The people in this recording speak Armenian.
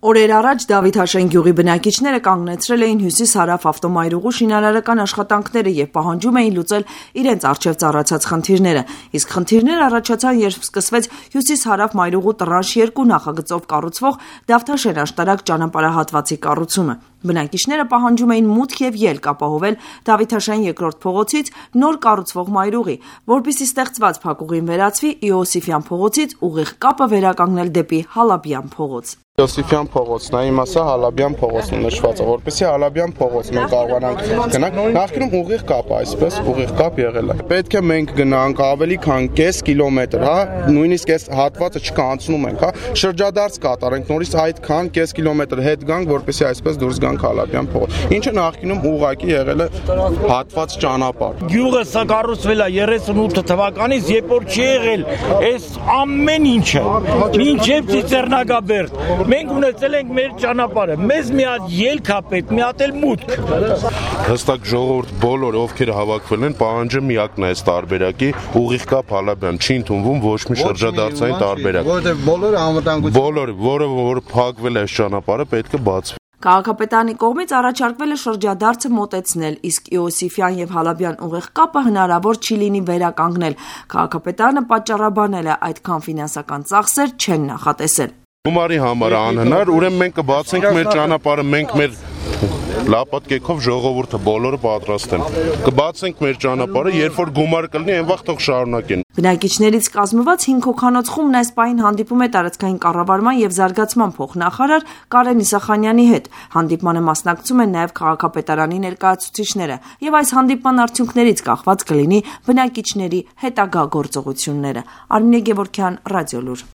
Օրեր առաջ Դավիթաշեն գյուղի բնակիչները կանգնեցրել էին հյուսիս-հարավ ավտոմայրուղու շինարարական աշխատանքները եւ պահանջում էին լուծել իրենց առջեւ ծառացած խնդիրները։ Իսկ խնդիրները առաջացան, երբ սկսվեց հյուսիս-հարավ մայրուղու տրանշ 2 նախագծով կառուցվող Դավթաշեն աշտարակ ճանապարհահատվածի կառուցումը։ Բնակիչները պահանջում էին մուտք եւ ելք ապահովել Դավիթաշեն 2-րդ փողոցից նոր կառուցվող մայրուղի, որպեսզի ստեղծված փակուղին վերածվի Իոսիֆյան փողոցից ուղիղ կապը վերականգնել դեպի Հալաբյան փողոց։ Իոսիֆյան փողոցն է, իմ ասա Հալաբյան փողոցն նշված է, որպեսզի Հալաբյան փողոց մենք կարողանանք գնանք, նախկինում ուղիղ կապ է, այսպես ուղիղ կապ եղել է։ Պետք է մենք գնանք ավելի քան կես կիլոմետր, հա, նույնիսկ այս հատվածը չկանցնում ենք, հա, շրջադարձ կատարենք, նորից այդքան կես կիլոմետր հետ գանք, որպեսզի այսպես դուրս գանք Հալաբյան փողոց։ Ինչը նախկինում ուղղակի եղել է հատված ճանապարհ։ Գյուղը սա կառուցվել է 38 թվականից, երբ որ չի եղել այս ամեն ինչը, մինչև Ծիծեռնագաբերդ։ Մենք ունեցել ենք մեր ճանապարհը, մեզ մի հատ ելք է պետք, մի հատ էլ մուտք։ Հստակ ժողովուրդ բոլորը, ովքեր հավաքվել են, պահանջը միակն է այս տարբերակի, ուղիղ կապ Հալաբյան, չի ընդունվում ոչ մի շրջադարձային տարբերակ։ Որովհետև բոլորը անվտանգություն։ Բոլորը, որը փակվել է այս ճանապարհը, պետք է բացվի։ Քաղաքապետարանի կողմից առաջարկվել է շրջադարձը մոտեցնել, իսկ Իոսիֆյան եւ Հալաբյան ուղիղ կապը հնարավոր չի լինի վերականգնել։ Քաղաքապետարանը պատճառաբանել է այդքան ֆինանսական ծախսեր չեն նախատեսել։ Գումարի համար անհնար, ուրեմն մենք կբացենք մեր ճանապարհը, մենք մեր լապատկեքով ժողովուրդը բոլորը պատրաստ են։ Կբացենք մեր ճանապարհը, երբ որ գումար կլինի, այն վաղ թող շարունակեն։ Բնակիչներից կազմված 5 հոգանոց խումբն այս պահին հանդիպում է տարածքային կառավարման եւ զարգացման փոխնախարար Կարեն Իսախանյանի հետ։ Հանդիպմանը մասնակցում են նաեւ քաղաքապետարանի ներկայացուցիչները եւ այս հանդիպման արդյունքներից կախված կլինի բնակիչների հետագա գործողությունները։ Արմինե Գևորգյան, Ռադիոլուր։